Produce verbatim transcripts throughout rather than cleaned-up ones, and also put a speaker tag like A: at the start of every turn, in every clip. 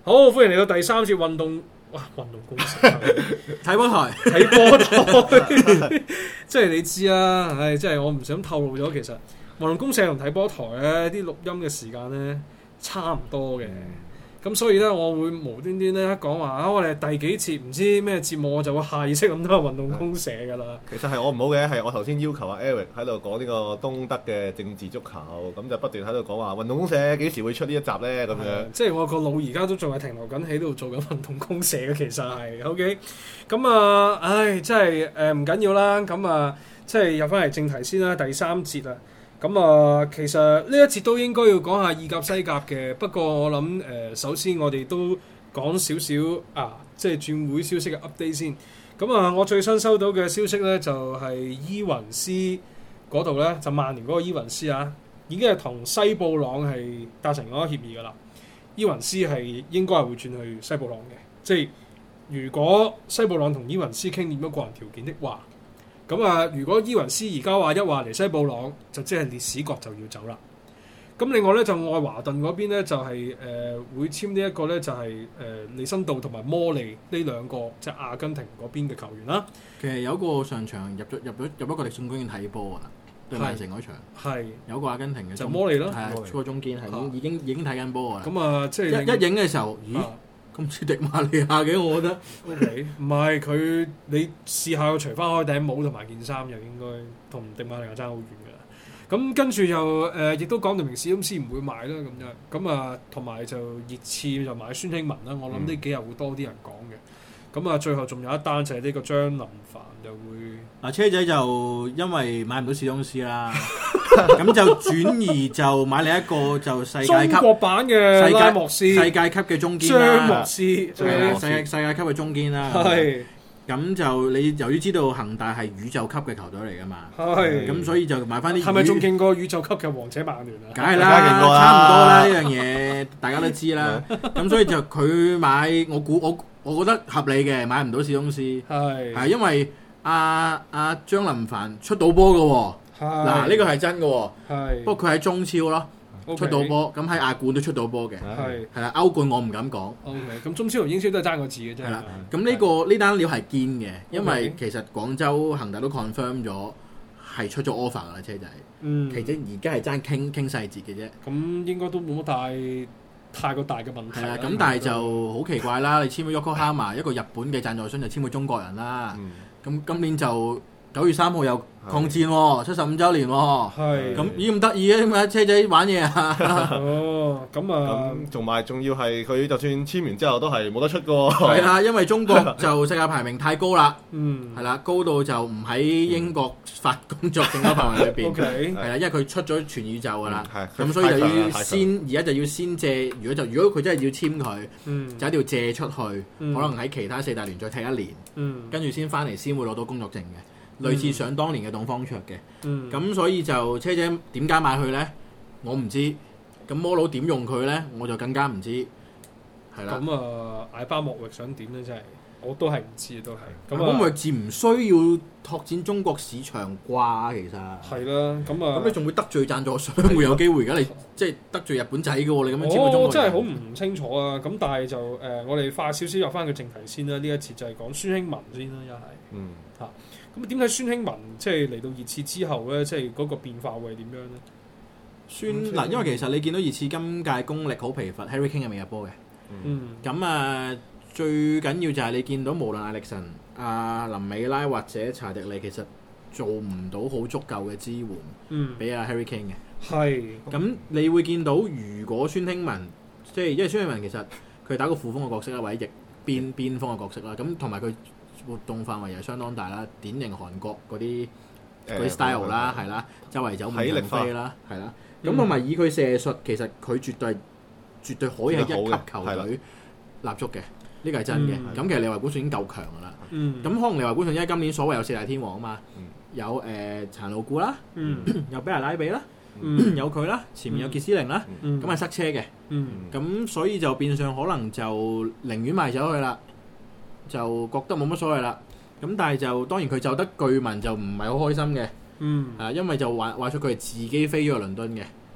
A: 好，歡迎嚟到第三節運動，哇！運動公社
B: 睇波台，
A: 睇波台，即係你知啦，唉，即係我唔想透露咗，其實運動公社同睇波台咧，啲錄音嘅時間咧差唔多嘅。咁所以咧，我會無端端咧講話啊，我哋第幾節唔知咩節目，我就會下意識咁都係運動公社噶啦。
C: 其實係我唔好嘅，係我頭先要求阿 Eric 喺度講呢個東德嘅政治足球，咁就不斷喺度講話運動公社幾時會出呢一集咧咁樣。
A: 即係我個腦而家都仲係停留緊喺度做緊運動公社嘅，其實係 OK。咁啊，唉，真係誒唔緊要啦。咁啊，即係入翻嚟正題先啦，第三節啊。咁啊，其實呢一節都應該要講下意甲西甲嘅，不過我諗誒、呃，首先我哋都講少少啊，即係轉會消息嘅 update 先。咁啊，我最新收到嘅消息咧，就係、是、伊雲斯嗰度咧，就曼聯嗰個伊雲斯啊，已經係同西布朗係達成咗協議噶啦。伊雲斯係應該係會轉去西布朗嘅，即係如果西布朗同伊雲斯傾掂咗個人條件的話。咁啊！如果伊雲斯而家話一話嚟西布朗，就即係列史國就要走啦。咁另外咧就愛華頓嗰邊咧就係、是、誒、呃、會簽呢一個咧就係、是、誒、呃、利申道同埋摩利呢兩個即係、就是、阿根廷嗰邊嘅球員啦。
B: 其實有個上場入咗入咗入一個力信公園睇波啊，對曼城嗰場係有個阿根廷嘅就摩利咯，係啊，個中堅係已經已經睇緊波啊。
A: 咁啊，即係
B: 一一影嘅時候，咦？啊咁似迪馬利亞嘅，我覺得。
A: O K， 唔係佢，你試下除翻開頂帽同埋件衫，又應該同迪馬利亞爭好遠㗎啦。咁跟住又誒，亦、呃、都講到明史公司唔會買啦，咁樣。咁啊，同埋就熱刺就買孫興文啦。我諗呢幾日會多啲人講嘅。咁啊，最後仲有一單就係呢個張林凡就會。
B: 嗱，車仔就因為買唔到史公司啦。咁就轉移就買另一個就世界級
A: 中國版嘅拉莫斯，
B: 世界級嘅中堅啦，
A: 張莫斯，
B: 世界世界級嘅中堅啦。
A: 係
B: 咁就你由於知道恒大係宇宙級嘅球隊嚟㗎嘛，
A: 係
B: 咁所以就買翻啲。
A: 係咪仲勁過宇宙級嘅王者曼聯啊？
B: 梗係啦，差唔多啦，呢樣嘢大家都知啦。咁所以就佢買，我估我我覺得合理嘅，買唔到史公司係係因為阿阿張林凡出到波㗎喎。嗱，呢個係真嘅喎，不過佢喺中超咯，okay，出到波，咁喺亞冠都出到波嘅，係係啦，歐冠我唔敢講。
A: O K，咁中超同英超都係爭個字嘅啫。係啦，
B: 咁呢個呢單料係堅嘅，因為其實廣州恒大都 confirm 咗係出咗 offer 㗎啦，車仔。嗯，其實而家係爭傾傾細節嘅啫。
A: 咁應該都冇乜大太過大嘅問題。
B: 係啦，咁但係就好奇怪啦，你簽咗 Yokohama 一個日本嘅贊助商就簽咗中國人啦，咁、嗯、今年就九月三號有抗戰喎，七十五週年喎，係咁咦咁得意嘅，點解車仔玩嘢啊？
A: 哦，咁啊，
C: 同埋仲要係佢就算簽完之後都係冇得出嘅喎。
B: 係啦，因為中國就世界排名太高啦，嗯，係啦，高到就唔喺英國法工作競爭範圍裏邊，係啦，因為佢出咗全宇宙㗎啦，咁所以就要先而家就要先借，如果就如果佢真係要簽佢，嗯，就一定要借出去，可能喺其他四大聯賽踢一年，嗯，跟住先翻嚟先會攞到工作證嘅。類似想當年嘅董方卓嘅，咁、嗯、所以就車仔點解買佢咧？我唔知。咁摩佬點用佢咧？我就更加唔知。係啦。咁
A: 啊，艾巴莫域想點咧？真係我都係唔知，都係。
B: 咁啊，莫域自唔需要拓展中國市場啩？其實
A: 係啦。咁啊，
B: 咁你仲會得罪贊助商？會有機會而家你即係得罪日本仔嘅喎？你咁樣簽個中國人，
A: 我真係好唔清楚啊！咁但係就誒、呃，我哋快少少入翻個正題先啦。呢一次就係講孫興文先啦，又係。嗯。嚇、啊！咁點解孫興文即係嚟到熱刺之後咧，即係嗰個變化會係點樣咧？
B: 孫嗱，因為其實你見到熱刺今屆功力好疲乏 ，Harry Kane 係未入波嘅。嗯。咁啊，最緊要就係你見到無論艾力神、阿林美拉或者查迪利，其實做唔到好足夠嘅支援，嗯，俾阿 Harry Kane 嘅。係。咁你會見到，如果孫興文即係因為孫興文其實佢打個副鋒嘅角色啦，或者翼邊邊鋒嘅角色啦，咁同埋佢活動範圍又相當大啦，典型韓國嗰啲嗰啲 style 啦，係啦，周圍走滿場飛啦，係啦。咁同埋以佢射術，其實佢絕對絕對可以係一級球隊立足嘅，呢個係真嘅。咁其實利華古遜已經夠強噶啦。咁可能利華古遜因為今年所謂有四大天王啊嘛，有誒殘路古啦，有比亞拉比啦，有佢啦，前面有傑斯靈啦，咁係塞車嘅。咁所以就變相可能就寧願賣走佢啦。就覺得冇乜所謂啦，咁但係就當然佢就得據聞就唔係好開心嘅，嗯，啊，因為就話話出佢係自己飛咗去倫敦嘅，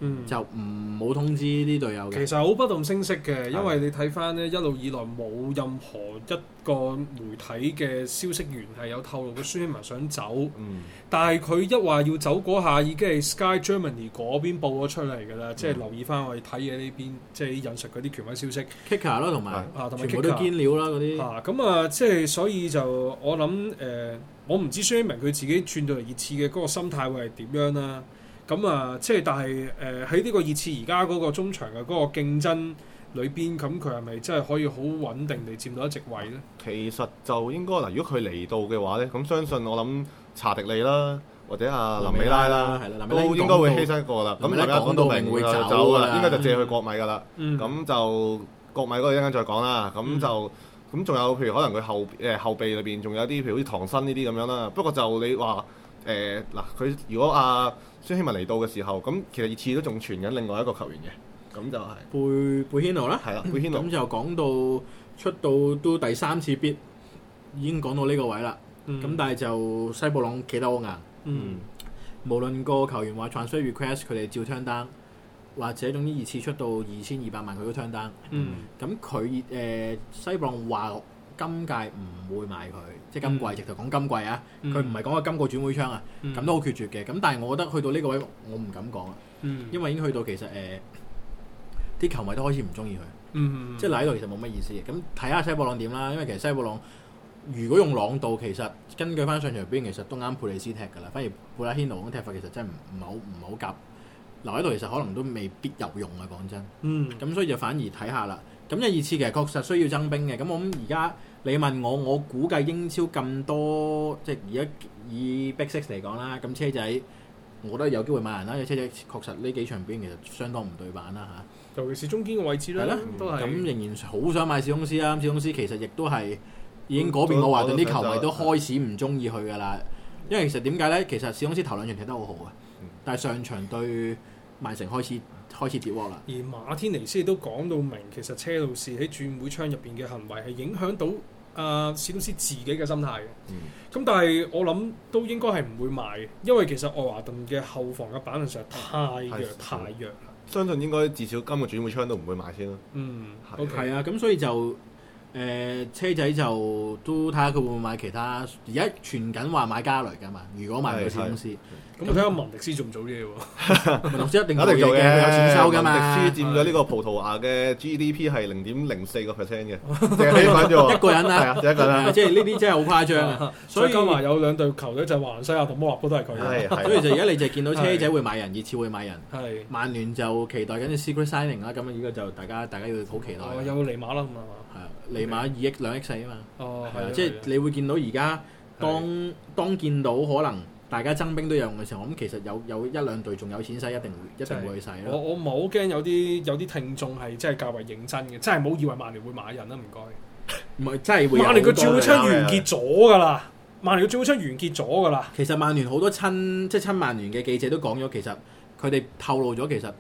A: 嗯、
B: 就唔冇通知啲隊友嘅。
A: 其實好不動聲色嘅，因為你睇翻咧一路以來冇任何一個媒體嘅消息源係有透露過孫興慜想走，
C: 嗯、但
A: 係佢一話要走嗰下已經係 Sky Germany 嗰邊報咗出嚟㗎啦，嗯、即係留意翻我哋睇嘅呢邊，即係引述嗰啲權威消息
B: Kicker 啦，同埋
A: 啊，同埋
B: 全部都堅料啦嗰啲。
A: 啊，咁啊，即係所以就我諗誒、呃，我唔知孫興慜佢自己轉到嚟熱刺嘅嗰個心態會係點樣啦。咁啊，即係但係誒喺呢個熱刺而家嗰個中場嘅嗰個競爭裏邊，咁佢係咪真係可以好穩定地佔到一席位咧？
C: 其實就應該嗱，如果佢嚟到嘅話咧，咁相信我諗查迪利啦，或者阿林美拉啦，都應該會犧牲一個啦。咁林美拉講到明會走㗎啦，應該就借去國米㗎啦。咁、嗯、就國米嗰個一陣間再講啦。咁就咁仲有譬如可能佢後誒後備裏邊仲有啲譬如好似唐新呢啲咁樣啦。不過就你話誒嗱，佢、呃、如果阿孫興慜嚟到嘅時候，咁其實熱刺都仲傳緊另外一個球員嘅，咁就係
B: 貝貝軒奴啦，
C: 係啦，貝軒奴。
B: 咁就講到出到都第三次必已經講到呢個位啦。咁、嗯、但係就西布朗企得好硬，
A: 嗯、
B: 無論個球員話 transfer request 佢哋照 turn down，或者總之熱刺出到二千二百萬佢都 turn down。咁佢誒西布朗話今屆唔會買佢，即係今季、嗯、直頭講今季啊，佢唔係講個今個轉會窗啊，咁、嗯、都好決絕嘅。咁但係我覺得去到呢個位，我唔敢講啊，嗯、因為已經去到其實誒啲、呃、球迷都開始唔中意佢，
A: 嗯、
B: 即係嚟喺度其實冇乜意思嘅。咁睇下西布朗點啦，因為其實西布朗如果用朗道，其實根據翻上場表現，其實都啱佩利斯踢㗎啦。反而布拉軒奴咁踢法其實真係唔唔係好唔係好夾，留喺度其實可能都未必有用啊。講真，咁、嗯、所以就反而睇下啦。咁一二次其實確實需要增兵嘅。咁我諗而家你問我，我估計英超咁多，即係而家以 Big Six 嚟講啦，咁車仔我覺得有機會買人啦。因為車仔確實呢幾場表現其實相當唔對版啦嚇，
A: 尤其是中堅嘅位置啦，
B: 的
A: 都係
B: 咁仍然好想買史公司啦。史公司其實亦都係已經嗰邊個華頓啲球迷都開始唔中意佢噶啦。因為其實點解咧？其實史公司頭兩場踢得好好嘅，但係上場對曼城開始開始跌喎啦。
A: 而馬天尼斯都講到明，其實車路士喺轉會窗入邊嘅行為係影響到啊史公司自己嘅心態嘅。咁、嗯、但係我諗都應該係唔會賣，因為其實愛華頓嘅後防嘅板實在太弱、嗯、太弱啦。
C: 相信應該至少今個轉會窗都唔會賣先咯。
A: 嗯，
B: 係、okay. 啊，咁所以就。誒、呃、車仔就都睇下佢會唔會買其他，而家傳緊話買加雷㗎嘛。如果買佢試公司，
A: 咁睇下文迪斯做唔做嘢喎？
B: 文迪斯一定做嘢嘅，佢有錢收㗎嘛。
C: 文迪斯佔咗呢個葡萄牙嘅 G D P 係零點零四個 percent 嘅，淨係起翻啫
B: 一個人啊，
C: 一個人。
B: 即係呢啲真係好誇張啊！
A: 所以加埋有兩隊球隊就係華倫西亞同摩納哥都係佢。
B: 所以就而家你就見到車仔會買人，熱刺會買人。
A: 係
B: 曼聯就期待緊啲 secret signing 啦。咁啊，依家就大家大家要好期待。
A: 哦，有尼馬啦，咁啊嘛。
B: 係啊，尼馬二億兩億四啊嘛。
A: 哦，
B: 係啊，即係你會見到而家當當見到可能大家增兵都有用嘅時候，咁其實有有一兩隊仲有錢使，一定會一定會去使咯。
A: 我我唔係好驚有啲有啲聽眾係真係較為認真嘅，真係冇以為曼聯會買人啦，唔該。
B: 唔係真係會。
A: 曼聯個轉會窗完結咗㗎啦，曼聯個轉會窗完結咗㗎啦。
B: 其實曼聯好多親即係親曼聯嘅記者都講咗，其實佢哋透露咗其實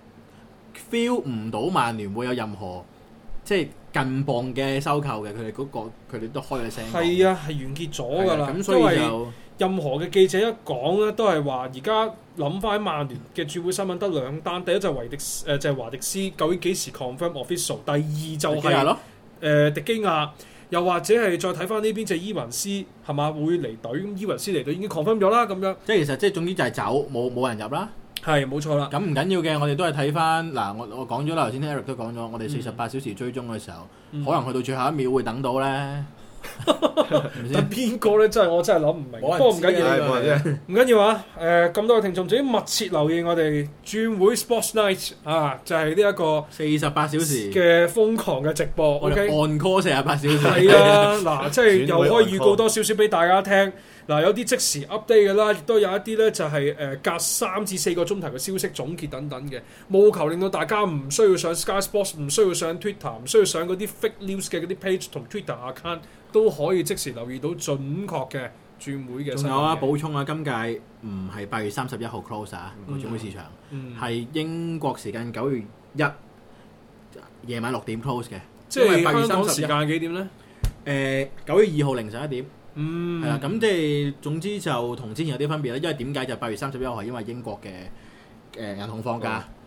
B: feel 唔到曼聯會有任何即係近磅嘅收購嘅，佢哋嗰個佢哋都開咗聲。
A: 係啊，係完結咗㗎啦。
B: 咁所以就
A: 任何嘅記者一講咧，都係話而家諗翻曼聯嘅轉會新聞得兩單，第一就係維迪誒、呃、就係、是、華迪斯，究竟幾時 confirm official？ 第二就係、是、誒、呃、迪基亞，又或者係再睇翻呢邊就係伊雲斯係嘛會離隊，咁伊雲斯離隊已經 confirm 咗啦，咁樣。即係
B: 其實即係總之就係走，冇冇人入啦。
A: 係冇錯啦。
B: 咁唔緊要嘅，我哋都係睇翻嗱，我我講咗啦，頭先 Eric 都講咗，我哋四十八小時追蹤嘅時候，嗯、可能去到最後一秒會等到咧。
A: 但邊個咧？真係我真係諗唔明。不過唔緊要，唔緊要啊！誒、呃，咁多嘅聽眾，請密切留意我哋轉會 Sports Night 啊，就係呢一個
B: 四十八小時
A: 嘅瘋狂嘅直播。O K，
B: on call 四十八小時。
A: 係啊，嗱，即係又可以預告多少少俾大家聽。嗱，有啲即時 update 嘅啦，亦都有一啲咧就係誒隔三至四個鐘頭嘅消息總結等等嘅，務求令到大家唔需要上 Sky Sports， 唔需要上 Twitter， 唔需要上嗰啲 fake news 嘅嗰啲 page 同 Twitter account， 都可以即時留意到準確嘅轉會嘅新聞。
B: 仲有啊，補充啊，今屆唔係八月三十一號 close 啊個轉會市場，係、嗯、英國時間九月一夜晚六點 close 嘅，
A: 即係香港時間幾點咧？
B: 誒九月二號凌晨一點。
A: 嗯，
B: 係啦，咁即係總之就同之前有啲分別啦。因為點解就八月三十一號係因為英國嘅誒銀行放假，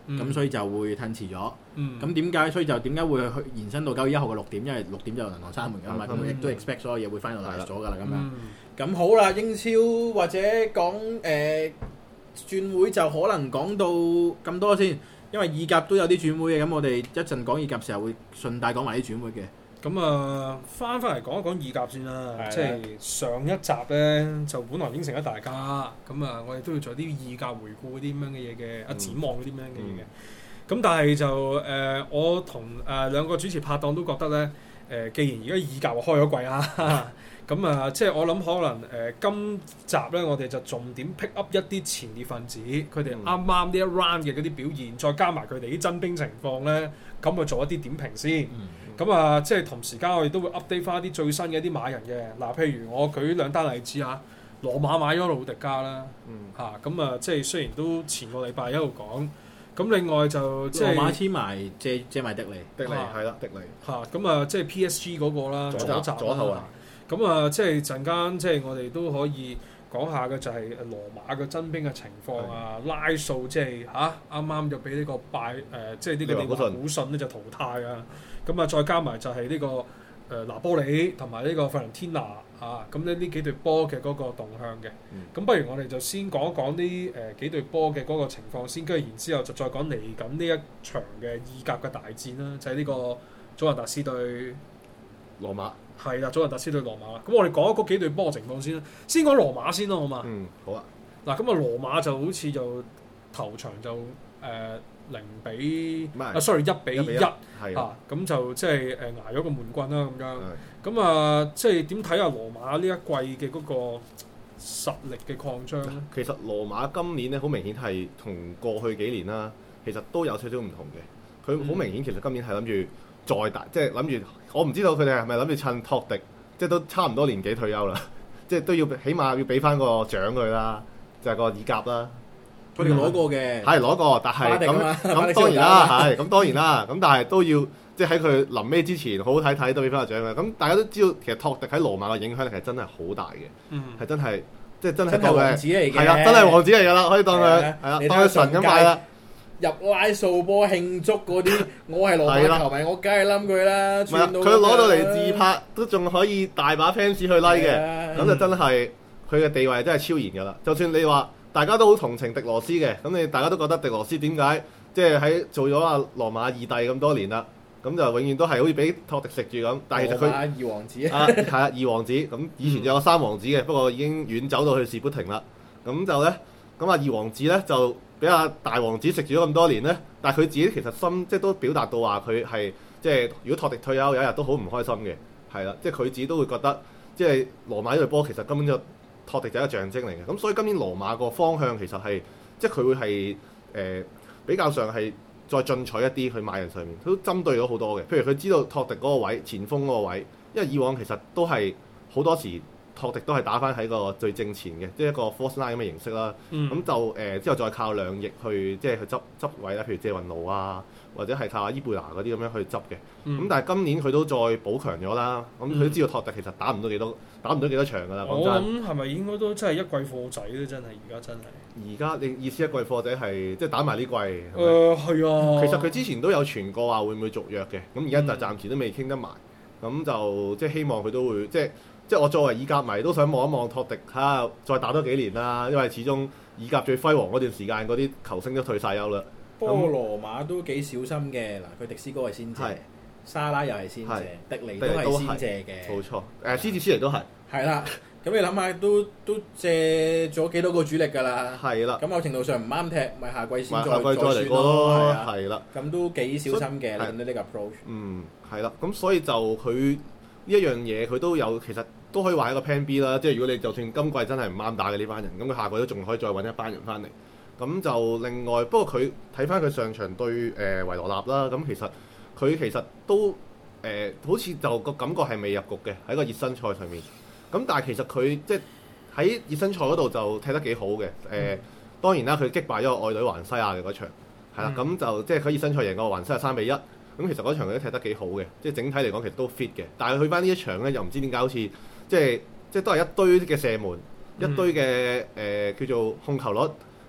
B: 咁所以就會褪遲咗。咁點解？所以就點解會去延伸到九月一號嘅六點？因為六點就銀行閂門㗎嘛，咁亦都 expect 所有嘢會 finalize咗㗎啦。咁樣咁好啦，英超或者講誒轉會就可能講到咁多先，因為意甲都有啲轉會嘅。咁我哋一陣講意甲時候會順帶講埋啲轉會嘅。
A: 咁啊，翻翻嚟講一講意甲先啦。即係上一集咧，就本來應承咗大家，咁啊，我哋都要做啲意甲回顧嗰啲咁樣嘅嘢嘅，啊、嗯、展望嗰啲咁樣嘅嘢嘅。咁、嗯、但係就誒、呃，我同誒、呃、兩個主持拍檔都覺得咧，誒、呃，既然而家意甲開咗季啦，咁啊，即係我諗可能誒、呃、今集咧，我哋就重點 pick up 一啲前列分子，佢哋啱啱呢一 round 嘅嗰啲表現，再加埋佢哋啲真兵情況咧，咁啊做一啲點評先。嗯咁啊，即係同時間我哋都會 update 翻啲最新嘅一啲買人嘅。嗱，譬如我舉兩單例子啊，羅馬買咗魯迪加啦，嚇咁啊，即係雖然都前個禮拜一路講，咁另外就即係
B: 羅馬簽埋借借埋迪尼，
C: 迪尼係啦，迪尼
A: 嚇咁啊，即係 P S G 嗰個啦，左閘左後啊，咁啊，即係陣間即係我哋都可以講下嘅就係羅馬嘅真兵嘅情況啊，拉素即係嚇啱啱就俾呢個拜誒，即係呢個利華古遜咧就淘汰啊。咁啊，再加埋就係呢、這個誒、呃、拿波里同埋呢個費倫天拿啊，咁咧呢幾隊波嘅嗰個動向嘅。咁、嗯、不如我哋就先講一講呢誒幾隊波嘅嗰個情況先，跟住然之後就再講嚟緊呢一場嘅意甲嘅大戰啦，就係、是、呢個祖雲達斯對
C: 羅馬。
A: 係啦，祖雲達斯對羅馬啦。咁我哋講嗰幾隊波嘅情況先啦，先講羅馬先咯，好嘛？
C: 嗯，好啊。
A: 嗱，咁啊羅馬就好似就頭場就誒。呃零比啊，sorry 一比一啊，咁就即係誒捱咗個悶棍啦咁樣。咁啊，即係點睇下羅馬呢一季嘅嗰個實力嘅擴張咧？
C: 其實羅馬今年咧好明顯係同過去幾年啦，其實都有少少唔同嘅。佢好明顯其實今年係諗住再大，即係諗住我唔知道佢哋係咪諗住趁托迪，即係都差唔多年紀退休啦，即係都要起碼要俾翻個獎佢啦，就係個意甲啦。
B: 佢哋攞過嘅，
C: 係攞過，但係咁咁當然啦，係咁當然啦，咁但係都要即係喺佢臨尾之前好好睇睇都俾翻個獎嘅。咁大家都知道，其實托迪喺羅馬嘅影響力係真係好大嘅，係、嗯、真係即係真係當佢
B: 王子嚟嘅，
C: 係啦，真係王子嚟㗎啦，可以當佢係啦，當佢神咁買啦。
B: 入拉素波慶祝嗰啲，我係羅馬球迷，我梗係冧佢啦。
C: 佢攞到嚟自拍都仲可以大把 fans 去 like 嘅，咁就真係佢嘅地位真係超然㗎啦。就算你話，大家都好同情迪羅斯嘅，咁你大家都覺得迪羅斯點解即係喺做咗阿羅馬二弟咁多年啦，咁就永遠都係好似俾托迪食住咁。但係其實佢
B: 二王子
C: 啊，係啊，二王子咁以前就有三王子嘅，不過已經遠走到去士砵亭啦。咁就咧，咁啊二王子咧就俾阿大王子食住咗咁多年咧，但係佢自己其實心即係都表達到話佢係即係如果托迪退休有一日都好唔開心嘅，係啦，即係佢自己都會覺得即係羅馬呢隊波其實根本就托迪就係一個象徵嚟嘅，咁所以今年羅馬個方向其實係，即係佢會係誒、呃、比較上係再進取一啲去買人上面，都針對咗好多嘅。譬如佢知道托迪嗰個位前鋒嗰個位，因為以往其實都係好多時托迪都係打翻喺個最正前嘅，即係一個 false nine 咁嘅形式啦。咁、嗯、就誒、呃、之後再靠兩翼去即係去執執位啦，譬如謝雲奴啊，或者係靠阿伊貝拿嗰啲咁樣去執嘅。咁、嗯、但係今年佢都再補強咗啦。咁佢都知道托迪其實打唔到幾多，打唔到幾多場㗎啦。
A: 我諗係咪應該都真係一季貨仔咧？真係而家真係。
C: 而家你意思一季貨仔係即係打埋呢季？誒係、
A: 呃、啊。
C: 其實佢之前都有傳過話會唔會續約嘅，咁而家就暫時都未傾得埋。咁、嗯、就即係希望佢都會即係。即係我作為意甲迷都想望一望托迪，睇下再打多幾年啦。因為始終意甲最輝煌嗰段時間，嗰啲球星都退晒休啦。
B: 不過羅馬都幾小心嘅，嗱佢迪斯哥係先借，沙拉又係先借，迪尼都係先借嘅。
C: 冇錯，誒斯治斯尼都係。係
B: 啦，咁你諗下都都借咗幾多個主力㗎啦？係
C: 啦。
B: 咁某程度上唔啱踢，咪下季先再
C: 再嚟過咯。係啦。
B: 咁都幾小心嘅，你呢個 approach。
C: 嗯，係啦。咁所以就佢。呢一樣嘢佢都有，其實都可以話係一個 plan B 啦。即係如果你就算今季真係唔啱打嘅呢班人，咁佢下季都仲可以再揾一班人翻嚟。咁就另外，不過佢睇翻佢上場對誒、呃、維羅納啦，咁其實佢其實都誒、呃、好似就個感覺係未入局嘅喺個熱身賽上面。咁但係其實佢即係喺熱身賽嗰度就踢得幾好嘅。誒、呃嗯、當然啦，佢擊敗咗個愛隊環西亞嘅嗰場，係啦，咁、嗯、就即係佢熱身賽贏過環西亞三比一。咁其實嗰場佢都踢得幾好嘅，即係整體嚟講其實都 fit 嘅。但係去翻呢一場咧，又唔知點解好似即係即係都係一堆嘅射門，嗯、一堆嘅誒、呃、叫做控球率，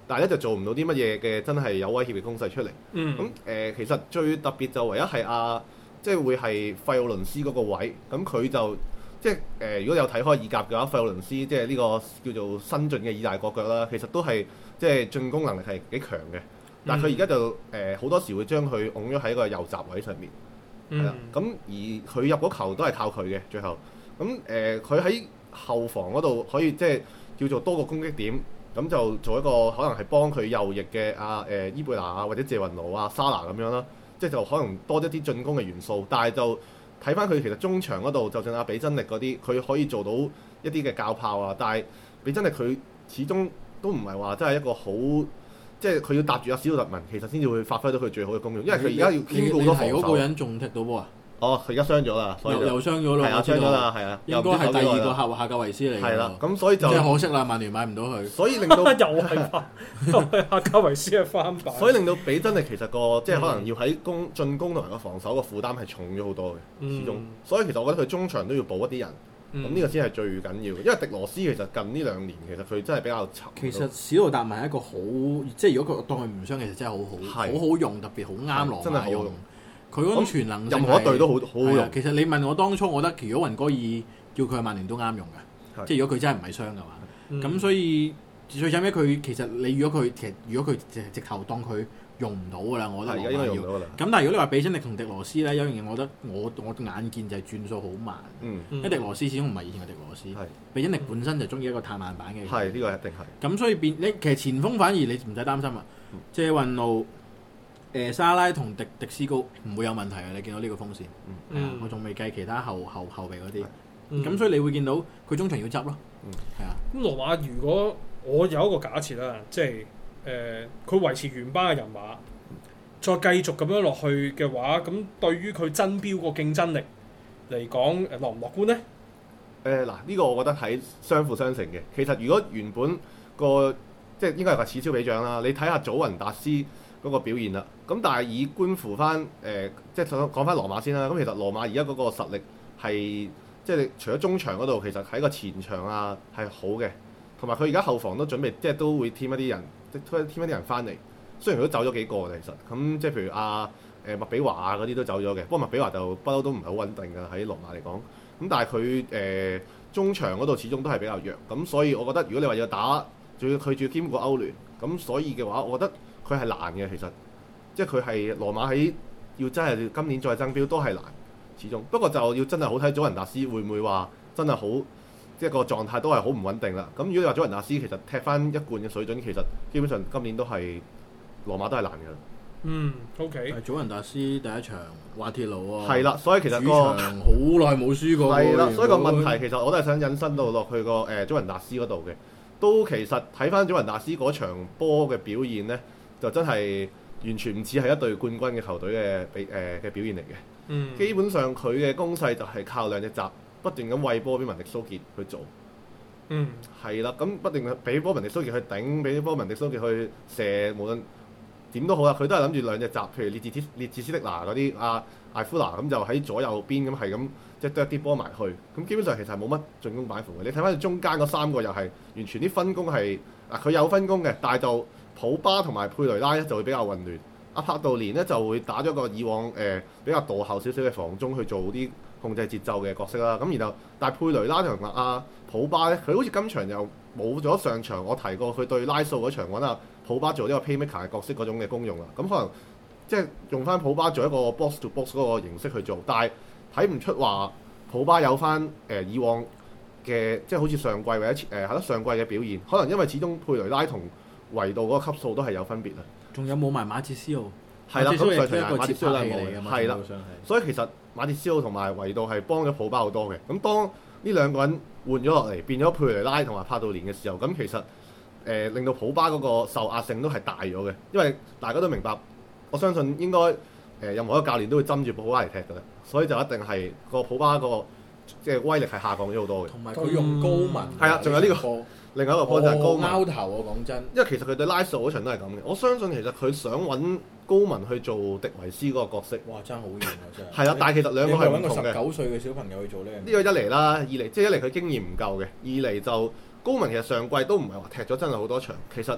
C: 但係咧就做唔到啲乜嘢嘅真係有威脅嘅攻勢出嚟。咁誒、
A: 嗯
C: 呃、其實最特別就唯一係阿即係會係費奧倫斯嗰個位，咁佢就即係誒、呃、如果有睇開意甲嘅話，費奧倫斯即係呢個叫做新進嘅意大國腳啦，其實都係即係進攻能力係幾強嘅。但係佢而家就誒好、呃、多時會將佢擁咗喺個右閘位上面，係啦、嗯。咁而佢入嗰球都係靠佢嘅最後。咁誒佢喺後防嗰度可以即係叫做多個攻擊點，咁就做一個可能係幫佢右翼嘅阿誒伊貝拿啊或者謝雲奴啊沙拿咁樣啦，即係就可能多一啲進攻嘅元素。但係就睇翻佢其實中場嗰度，就算阿比真力嗰啲，佢可以做到一啲嘅教炮啊。但係比真力佢始終都唔係話真係一個好。即係佢要搭住阿史杜特文，其實先至會發揮到佢最好嘅功用，因為佢而家要兼顧好多防守。
B: 嗰個人仲踢到波啊？
C: 哦，佢而家傷咗啦，所以
B: 又又傷咗咯。
C: 係啊，傷咗啦，係啊，
B: 應該係第二個夏夏格維斯嚟。
C: 係啦，咁所以就
B: 即係可惜啦，曼聯買唔到佢。
C: 所以令到
A: 又係翻，又係夏格維斯嘅翻版。
C: 所以令到比真力其實個即係可能要喺攻進攻同埋個防守個負擔係重咗好多嘅，始終。所以其實我覺得佢中場都要補一啲人。咁呢、嗯、個先係最緊要嘅，因為迪羅斯其實近呢兩年其實佢真係比較沉。
B: 其實史杜達文係一個好，即係如果佢當佢唔傷，其實真係好好，好是好用，特別好啱羅馬用。佢嗰種全能性，
C: 任何一隊都好好好用。
B: 其實你問我當初，我覺得如果雲哥爾叫佢去曼聯都啱用嘅，是即係如果佢真係唔係傷嘅話。咁、嗯、所以最慘咧，佢其實你如果佢其實如果佢直直頭當佢。用唔到㗎啦，我覺得羅馬要。咁但係如果你話比真力同迪羅斯咧，有樣嘢我覺得我我眼見就係轉數好慢。嗯，因為迪羅斯始終唔係以前嘅迪羅斯。係。比真力本身就中意一個太慢版嘅。
C: 係，呢個一定係。
B: 咁所以變你其實前鋒反而你唔使擔心啊。謝雲路、誒沙拉同迪迪斯高唔會有問題嘅，你見到呢個鋒線。嗯。我仲未計其他後後後備嗰啲。咁所以你會見到佢中場要執咯。嗯。係啊。
A: 咁羅馬如果我有一個假設啦，即係。誒，佢、呃、維持原班嘅人馬，再繼續咁樣落去嘅話，咁對於佢爭標個競爭力嚟講，誒樂唔樂觀呢？
C: 誒嗱、呃，呢、呢個我覺得係相輔相成嘅。其實如果原本個即係應該係話此消彼長啦，你睇下祖雲達斯嗰個表現啦。咁但係以觀乎翻誒、呃，即係講翻羅馬先啦。咁其實羅馬而家嗰個實力係即係除咗中場嗰度，其實喺個前場啊係好嘅，同埋佢而家後防都準備即係都會添一啲人。即係添一啲人翻嚟，雖然佢都走咗幾個嘅其實，咁即係譬如阿誒麥比華啊嗰啲都走咗嘅，不過麥比華就不嬲都唔係好穩定㗎喺羅馬嚟講，咁但係佢誒中場嗰度始終都係比較弱，咁所以我覺得如果你話要打，仲要佢仲要兼顧歐聯，咁所以嘅話，我覺得佢係難嘅其實，即係佢係羅馬喺要真係今年再爭標都係難，始終不過就要真係好睇祖雲達斯會唔會話真係好。即係個狀態都係好唔穩定啦。咁如果你話祖雲達斯其實踢翻一貫嘅水準，其實基本上今年都係羅馬都係難嘅。
A: 嗯 ，OK。
B: 祖雲達斯第一場滑鐵盧啊。
C: 係啦，所以其實、個
B: 好耐冇輸過。
C: 係啦，所以個問題其實我都係想引申到落去個誒祖雲達斯嗰度嘅。都其實睇翻祖雲達斯嗰場波嘅表現咧，就真係完全唔似係一隊冠軍嘅球隊嘅比誒嘅表現嚟嘅。嗯。基本上佢嘅攻勢就係靠兩隻閘。不斷咁餵波俾文迪蘇傑去做，嗯，係啦，咁不斷嘅俾波文迪蘇傑去頂，俾波文迪蘇傑去射，無論點都好啦，佢都係諗住兩隻閘，譬如列治列治斯迪拿嗰啲阿艾夫拿咁就喺左右邊咁係咁即係啄啲波埋去，咁基本上其實係冇乜進攻擺盤嘅。你睇翻中間嗰三個又係完全啲分工係嗱，佢有分工嘅，但係就普巴同埋佩雷拉咧就會比較混亂。阿帕杜連咧就會打咗個以往誒、呃、比較墮後少少嘅防中去做啲控制節奏嘅角色啦，咁然後但係佩雷拉同埋阿普巴咧，佢好似今場又冇咗上場我提過佢對拉素嗰場揾阿普巴做呢個 playmaker 嘅角色嗰種嘅功用啦，咁可能即係用翻普巴做一個 box to box 嗰個形式去做，但係睇唔出話普巴有翻誒、呃、以往嘅即係好似上季或者誒係咯上季嘅表現，可能因為始終佩雷拉同維度嗰個級數都係有分別啦。
B: 仲有冇埋馬切斯奧？
C: 係啦，咁所以其實馬切斯奧
B: 都係冇嘅，
C: 係啦，所以其實馬切斯奧同埋維度係幫咗普巴好多嘅。咁當呢兩個人換咗落嚟，變咗佩雷拉同埋帕杜連嘅時候，咁其實誒、呃、令到普巴嗰個受壓性都係大咗嘅，因為大家都明白，我相信應該誒、呃、任何一個教練都會針住普巴嚟踢㗎啦，所以就一定係個普巴個即係威力係下降咗好多嘅。
B: 同埋佢用高文，
C: 係啊、嗯，仲有呢、這個。另外一個 point 就係高文
B: 貓頭啊！講真，
C: 因為其實佢對拉素嗰場都係咁嘅。我相信其實佢想揾高文去做迪維斯嗰個角色。
B: 哇！爭好遠啊！真係。
C: 係啦，但係其實兩個係唔同嘅。
B: 十九歲嘅小朋友去做呢樣。
C: 呢個一嚟啦，二嚟即係一嚟佢經驗唔夠嘅，二嚟就高文其實上季都唔係話踢咗真係好多場。其實佢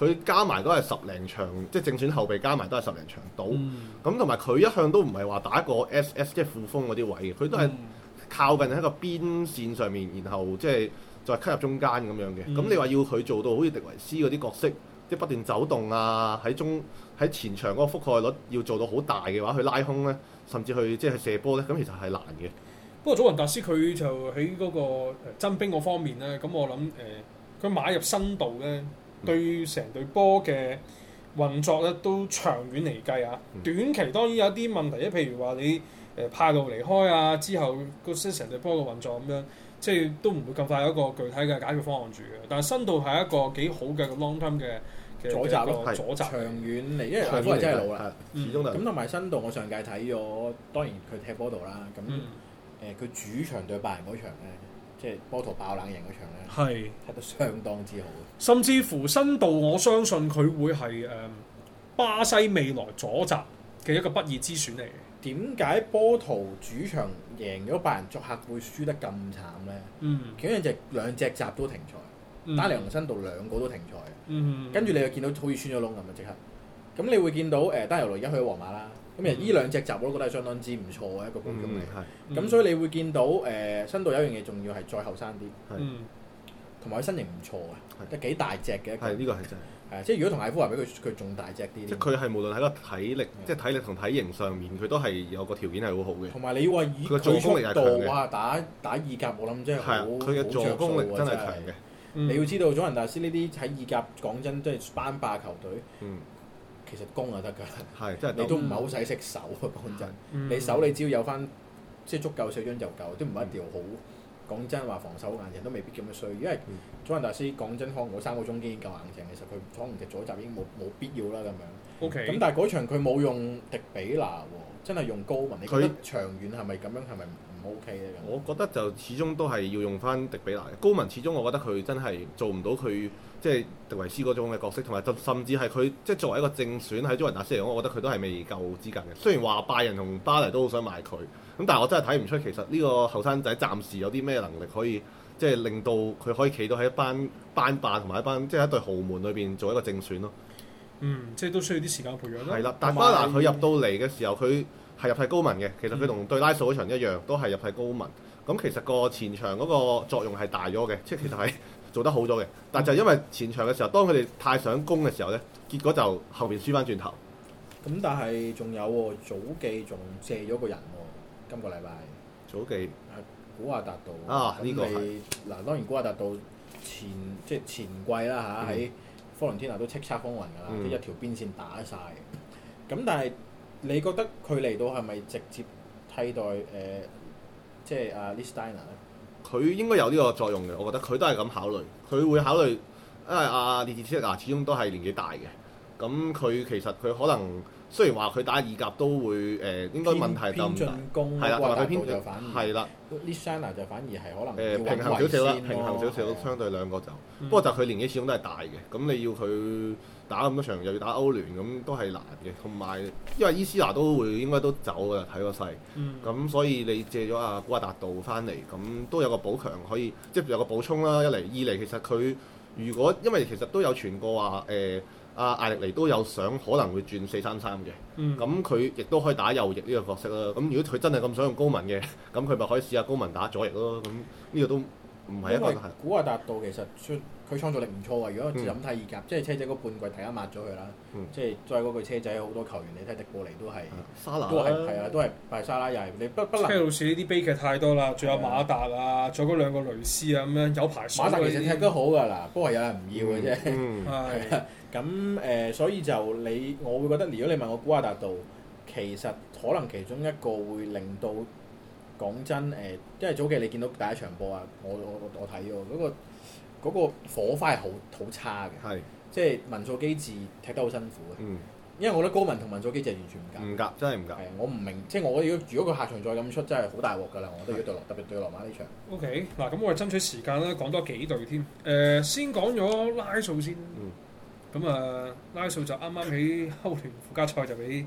C: 佢加埋都係十零場，即係正選後備加埋都係十零場到。咁同埋佢一向都唔係話打一個 S S 即係副鋒嗰啲位嘅，佢都係靠近喺個邊線上面，然後即係再吸入中間咁樣嘅。咁、嗯、你話要佢做到好似迪維斯嗰啲角色，即係不斷走動啊，喺中喺前場嗰個覆蓋率要做到好大嘅話，去拉空咧，甚至去即係去射波咧，咁其實係難嘅。
A: 不過祖雲達斯佢就喺嗰個增兵嗰方面咧，咁我諗誒，佢、呃、買入深度咧，嗯、對成隊波嘅運作咧都長遠嚟計啊。嗯、短期當然有啲問題，即譬如話你誒派路離開啊，之後個即成隊波嘅運作咁樣，即係都唔會咁快有一個具體嘅解決方案住嘅。但係深度係一個幾好嘅 long term 嘅
B: 左閘咯，
A: 左閘
B: 長遠嚟，因為大哥真係老啦，
C: 始終都係
B: 咁同埋深度。我上屆睇咗，當然佢踢波度啦，咁、嗯。誒佢、呃、主場對拜仁嗰場咧，即係波圖爆冷贏嗰場咧，係踢得相當之好。
A: 甚至乎深度，我相信佢會係誒、呃、巴西未來左閘嘅一個不二之選嚟嘅。
B: 點解波圖主場贏咗拜仁，作客會輸得咁慘咧？嗯，其中兩隻兩隻閘都停賽，嗯、丹尼同深度兩個都停賽。嗯，跟住你又見到好似穿咗窿咁啊！即刻，咁你會見到誒、呃、丹尼路而家去咗皇馬啦。咁其實呢兩隻閘我都覺得係相當之唔錯嘅一個攻擊嚟，咁、嗯、所以你會見到誒深度有一樣嘢仲要係再後生啲，同埋佢身形唔錯嘅，即係幾大隻嘅。
C: 係呢個係真係，
B: 係啊，即係如果同艾夫華比佢佢仲大隻啲。
C: 即係佢係無論喺個體力，即係體力同體型上面，佢都係有個條件係好好嘅。
B: 同埋你話以佢
C: 助攻力係強嘅，
B: 哇！打打意甲我諗真係好，
C: 佢嘅助攻力真係強嘅。
B: 嗯、你要知道祖雲達斯呢啲喺意甲講真都係班霸球隊。嗯其實攻就得㗎，係即係你都唔係好使識守啊！講真，嗯、你守你只要有翻即係足夠水準就夠，都唔係一定要好。講真話防守硬淨都未必咁樣衰，因為祖雲達斯講真，可能嗰三個中堅已經夠硬淨，其實佢可能隻左閘已經冇冇必要啦咁樣。OK，咁但係嗰場佢冇用迪比拿喎，真係用高文。你覺得長遠係咪咁樣係咪唔 OK 咧？
C: 我覺得就始終都係要用翻迪比拿嘅高文，始終我覺得佢真係做唔到佢。即係迪維斯嗰種嘅角色，同埋甚至係佢即係作為一個正選喺祖雲達斯嚟講，我覺得佢都係未夠資格嘅。雖然話拜仁同巴黎都好想買佢，咁但係我真係睇唔出其實呢個後生仔暫時有啲咩能力可以即係令到佢可以企到喺一班班霸同埋一班即係一隊豪門裏邊做一個正選咯。
A: 嗯，即係都需要啲時間培養咯。
C: 係啦，但係巴拿佢入到嚟嘅時候，佢係入替高文嘅。其實佢同對拉素嗰場一樣，都係入替高文。咁其實個前場嗰個作用係大咗嘅，即係其實係。做得好咗嘅，但就因為前場嘅時候，當佢哋太想攻嘅時候咧，結果就後邊輸翻轉頭。
B: 咁但係仲有喎，祖記仲借咗個人喎，今個禮拜。
C: 祖記
B: 係古亞達道
C: 啊，呢、這個係
B: 嗱，當然古亞達道前即係前季啦嚇，喺科倫天拿都叱咤風雲㗎啦，即、嗯、一條邊線打晒。咁但係你覺得佢嚟到係咪直接替代誒、呃，即係阿 Lichtsteiner 咧？
C: 佢應該有呢個作用嘅，我覺得佢都係咁考慮。佢會考慮，因為阿列治斯拿始終都係年紀大嘅。咁佢其實佢可能雖然話佢打意甲都會誒、呃，應該問題就唔大。係啦，話佢偏就反而係啦。
B: Lichtsteiner就反而係可能誒、
C: 呃、平衡少少啦，平衡少少，的相對兩個就。嗯、不過就佢年紀始終都係大嘅，咁你要佢打咁多場，又要打歐聯，咁都係難嘅。同埋因為伊斯拿都會應該都走㗎啦，睇個勢。咁、嗯、所以你借咗阿古亞達道翻嚟，咁都有個補強可以，即係有個補充啦。一嚟二嚟，其實佢如果因為其實都有傳過話誒。阿艾力尼都有想可能會轉四三三嘅，咁佢亦都可以打右翼呢個角色啦。咁如果佢真係咁想用高文嘅，咁佢咪可以試下高文打左翼咯。咁呢個都唔係一個係。
B: 古亞達道其實佢創造力唔錯啊！如果就咁睇意甲，即係車仔嗰半季大家抹咗佢啦。即係再嗰句車仔好多球員，你睇迪過嚟都係，都係係啊，都係拜沙拉又係你不不能。車路士呢啲悲劇太多啦，仲有馬達啊，仲有嗰兩個雷斯啊咁樣有排。馬達其實踢得好㗎嗱，不過有人唔要嘅啫。係。咁誒、呃，所以就你，我會覺得，如果你問我古亞達道，其實可能其中一個會令到講真誒、呃，因為早期你見到第一場波啊，我我我睇咗嗰個嗰、嗰個火花係好好差嘅，係是即係文素基治踢得好辛苦嘅，嗯、因為我覺得高文同文素基治係完全唔夾，唔夾真係唔夾。係我唔明，即係我如果如果佢下場再咁出，真係好大鑊㗎啦！我覺得如果對落特別對羅馬呢場。O K，嗱咁我哋爭取時間啦，講多幾隊添。誒、呃，先講咗拉素先。嗯咁啊，拉素就啱啱喺歐聯附加賽就俾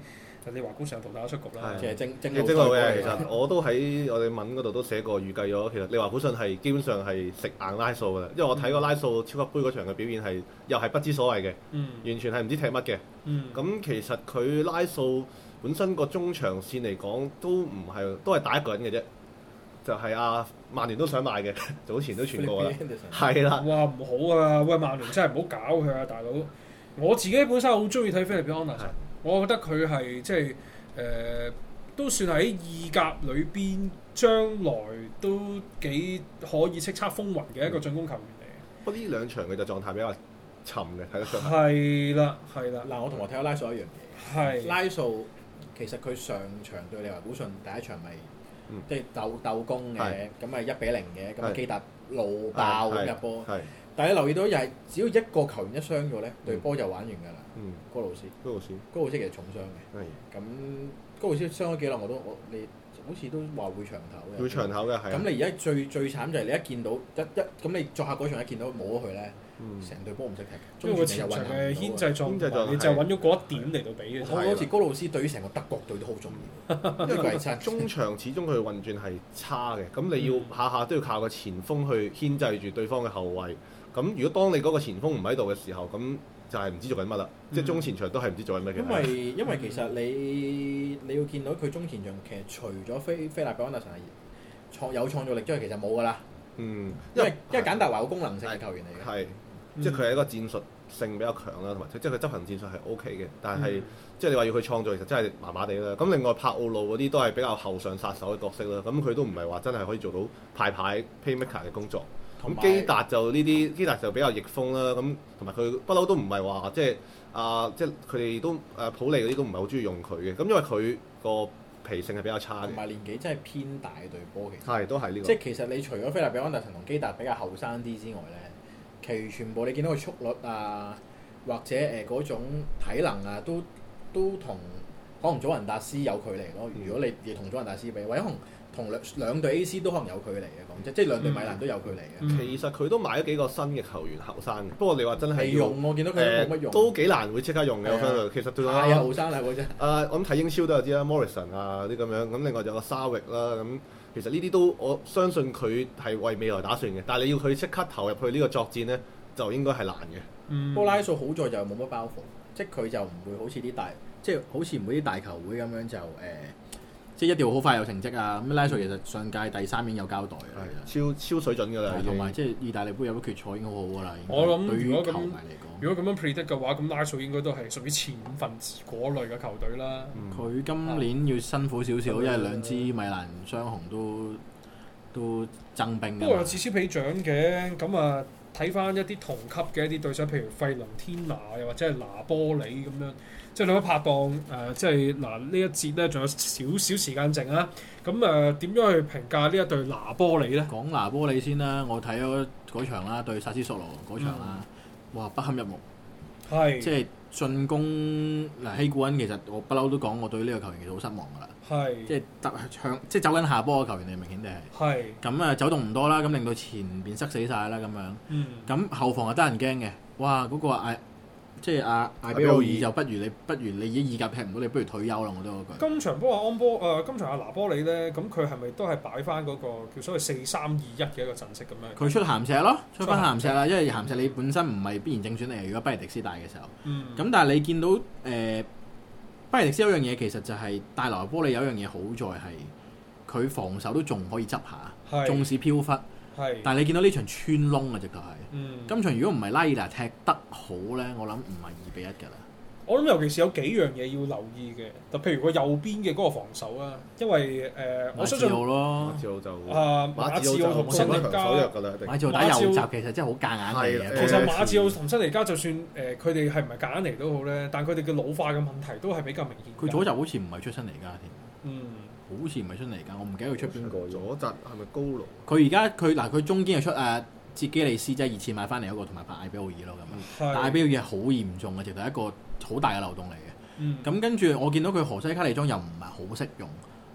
A: 利華古上淘汰咗出局啦。
B: 其實正正
C: 正路嘅，其實我都喺我哋文嗰度都寫過預計咗，其實利華古信係基本上係食硬拉素㗎啦，因為我睇過拉素超級杯嗰場嘅表現係又係不知所謂嘅，
A: 嗯、
C: 完全係唔知踢乜嘅。咁、嗯、其實佢拉素本身個中場線嚟講都唔係都係打一個人嘅啫。就係啊，曼聯都想買嘅，早前都傳過啦，係啦。
A: 哇，唔好啊！喂，曼聯真係唔好搞佢啊，大佬！我自己本身好中意睇菲利比安納臣，我覺得佢係即係誒，都算喺意甲裏邊將來都幾可以叱咤風雲嘅一個進攻球員嚟。
C: 不過呢兩場佢就狀態比較沉嘅，睇得出。
A: 係啦，係啦。
B: 嗱，我同我睇下拉素一樣嘢。
A: 係。
B: 拉素其實佢上場對利華古信第一場咪。嗯、即係鬥鬥攻嘅，咁啊一比零嘅，咁啊基達路爆咁入波。但係你留意到又係只要一個球員一傷咗咧，隊波、嗯、就玩完㗎啦。嗯，高魯斯，
C: 高魯斯，
B: 高魯斯其實重傷嘅。係。咁高魯斯傷咗幾耐我都我你好似都話會長頭嘅。
C: 會長頭嘅係。
B: 咁你而家最最慘就係你一見到一一咁你作客嗰場一見到冇咗佢咧。成隊波唔識踢，
A: 因為個前場嘅牽制狀態，你就揾咗嗰一點嚟到比嘅。
B: 我好似高魯斯對於成個德國隊都好重要，因為佢
C: 中場始終佢運轉係差嘅，咁你要下下都要靠個前鋒去牽制住對方嘅後衞。咁如果當你嗰個前鋒唔喺度嘅時候，咁就係唔知做緊乜啦。即係中前場都係唔知做緊乜嘅。
B: 因為因為其實你你要見到佢中前場其實除咗菲菲立比安特臣係創有創造力之外，其實冇㗎啦。嗯，因為因為簡達華個功能性嘅球員嚟嘅。係。
C: 即係佢係一個戰術性比較強啦，同埋即係佢執行戰術係 O K 嘅，但係、嗯、即係你話要佢創造，其實真係麻麻地啦。咁另外柏奧路嗰啲都係比較後上殺手嘅角色啦，咁佢都唔係話真係可以做到派牌 playmaker 嘅工作。咁有基達就呢啲，基達就比較逆風啦。咁同埋佢不嬲都唔係話即係啊，即係佢哋都誒普利嗰啲都唔係好中意用佢嘅。咁因為佢個脾性係比較差嘅，
B: 同埋年紀真係偏大對波其實
C: 係都係呢、呢個。
B: 即係其實你除咗菲立比安特臣同基達比較後生啲之外咧。其餘全部你見到佢速率啊，或者誒嗰、呃、種體能啊，都都同可能祖雲達斯有距離咯。如果你亦同祖雲達斯比，或者同同兩兩隊 A C 都可能有距離嘅講，即即係兩隊米蘭都有距離嘅。
C: 嗯、其實佢都買咗幾個新嘅球員後生嘅，不過你話真係
B: 用，我見到佢冇乜用，
C: 都幾難會即刻用嘅。我相信其實對
B: 係啊後生啦嗰隻。
C: 誒，我諗睇英超都有啲啦 ，Morrison 啊啲咁樣，咁另外就有個沙域啦咁。其實呢啲都我相信佢係為未來打算嘅，但係你要佢即刻投入去呢個作戰咧，就應該係難嘅。
B: 嗯，波拉素好在就冇乜包袱，即係佢就唔會好似啲大，即係好似唔會啲大球會咁樣就誒、呃，即係一定要好快有成績啊！咁拉素其實上屆第三已經有交代嘅，
C: 超超水準㗎啦，
B: 同埋即係意大利杯有咗決賽已經好好㗎啦。
A: 我諗
B: 對於
A: 如果咁
B: 球迷嚟講，
A: 如果咁樣 predict 嘅話，咁拉素應該都係屬於前五分子嗰類嘅球隊啦。
B: 佢、嗯、今年要辛苦少少，嗯、因為兩支米蘭雙雄都都爭兵。
A: 不過有此消彼長嘅，咁啊睇翻一啲同級嘅一啲對手，譬如費倫天拿又或者係拿波里咁樣，即係兩個拍檔誒、呃，即係嗱呢一節咧仲有少少時間剩啊。咁誒點樣去評價呢一隊拿波里咧？
B: 講拿波里先啦，我睇咗嗰場啦，對薩斯索羅嗰場啦，嗯、哇不堪入目。係是即係進攻嗱，希古恩其實我不嬲都講，我對呢個球員其實好失望㗎啦。係是即係特向即係走緊下波嘅球員，你明顯地係。係咁啊，走動唔多啦，咁令到前邊塞死晒啦，咁樣。嗯。咁後防係得人驚嘅，哇！嗰、那個艾即係阿艾比奧爾就不如你，不如你已經意甲踢唔到，你不如退休啦！我都嗰句。
A: 今場波阿安波誒、呃，今場阿拿波里咧，咁佢係咪都係擺翻嗰個叫所謂四三二一嘅一個陣式咁樣？
B: 佢出鹹石咯，出翻鹹石啦，因為鹹石你本身唔係必然正選嚟，如果巴耶迪斯帶嘅時候。嗯。咁但係你見到誒？呃巴耶迪斯有樣嘢其實就係戴拿波利有一樣嘢好在係佢防守都仲可以執下，縱使飄忽。係，但係你見到呢場穿窿啊，直頭係。嗯。今場如果唔係拉爾達踢得好咧，我諗唔係二比一㗎啦。
A: 我諗尤其是有幾樣嘢要留意嘅，就譬如個右邊嘅嗰個防守啊，因為誒，呃、我相信
B: 咯，
C: 馬治奧就
A: 啊馬治奧同辛尼加，
B: 馬治奧打右閘其實真係好夾硬嘅。
A: 其實馬治奧同辛尼加就算誒佢哋係唔係夾硬嚟都好咧，但佢哋嘅老化嘅問題都係比較明顯。
B: 佢左閘好似唔係出辛尼加添，
A: 嗯，
B: 好似唔係出辛尼加，我唔記得佢出邊個。
C: 左閘係咪高盧？
B: 佢而家佢嗱佢中間又出誒哲基利斯，即係熱刺買翻嚟嗰個，同埋艾比奧爾咯咁。但艾比奧爾係好嚴重嘅，直頭一個好大嘅漏洞嚟嘅。咁、嗯、跟住我見到佢河西卡利莊又唔係好識用，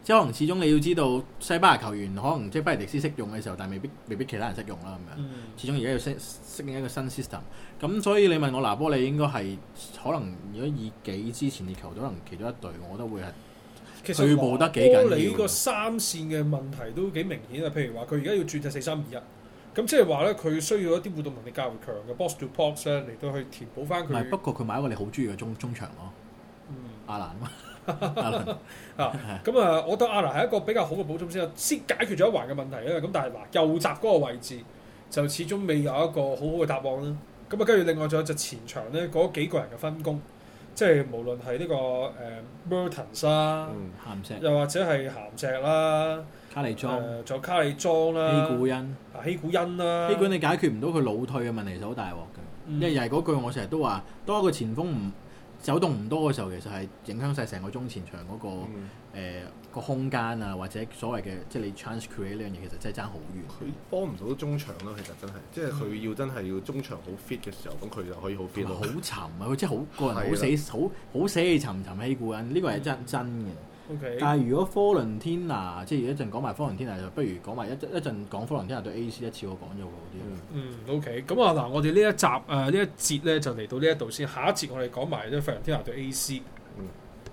B: 即係可能始終你要知道西班牙球員可能即係巴黎迪斯識用嘅時候，但係未必未必其他人識用啦咁樣。嗯、始終而家要適適應一個新 system，咁所以你問我拿波利應該係可能如果以幾支前列球隊可能其中一隊，我覺得會係。
A: 其實
B: 退步得幾緊要。
A: 你個三線嘅問題都幾明顯啊！譬如話佢而家要轉隻四三二一，咁即係話咧佢需要一啲活動能力較為強嘅 box to box 咧嚟到去填補翻佢。
B: 唔係，不過佢買一個你好中意嘅中中場咯，嗯、阿蘭阿蘭
A: 啊，咁啊，我覺得阿蘭係一個比較好嘅補充先啊，先解決咗一環嘅問題啊。咁但係嗱，右閘嗰個位置就始終未有一個好好嘅答案啦。咁啊，跟住另外仲有就前場咧嗰幾個人嘅分工。即係無論係呢、這個誒 Mertens 啦，
B: 鹹石，
A: 又或者係鹹石啦，
B: 卡利莊，誒
A: 仲有卡利莊啦，
B: 希古恩，
A: 啊希古恩啦，
B: 希古恩你解決唔到佢腦退嘅問題就好大鑊嘅，嗯、因為又係嗰句我成日都話，當一個前鋒唔走動唔多嘅時候，其實係影響晒成個中前場嗰、那個誒、嗯呃、個空間啊，或者所謂嘅即係你 chance create 呢樣嘢，其實真係爭好遠。
C: 佢幫唔到中場咯，其實真係，即係佢要真係要中場好 fit 嘅時候，咁佢就可以好 fit 咯。好
B: 沉啊！佢真係好個人好死，好好死氣沉沉希古恩，呢、這個係真、嗯、真嘅。
A: Okay.
B: 但係如果科倫天拿，即係一陣講埋科倫天拿，就不如講埋一一陣講科倫天拿對 A C 一次我講咗好啲。
A: 嗯，OK，咁啊嗱，我哋呢一集誒呢、呃、一節咧就嚟到呢一度先，下一節我哋講埋啲科倫天拿對 A C。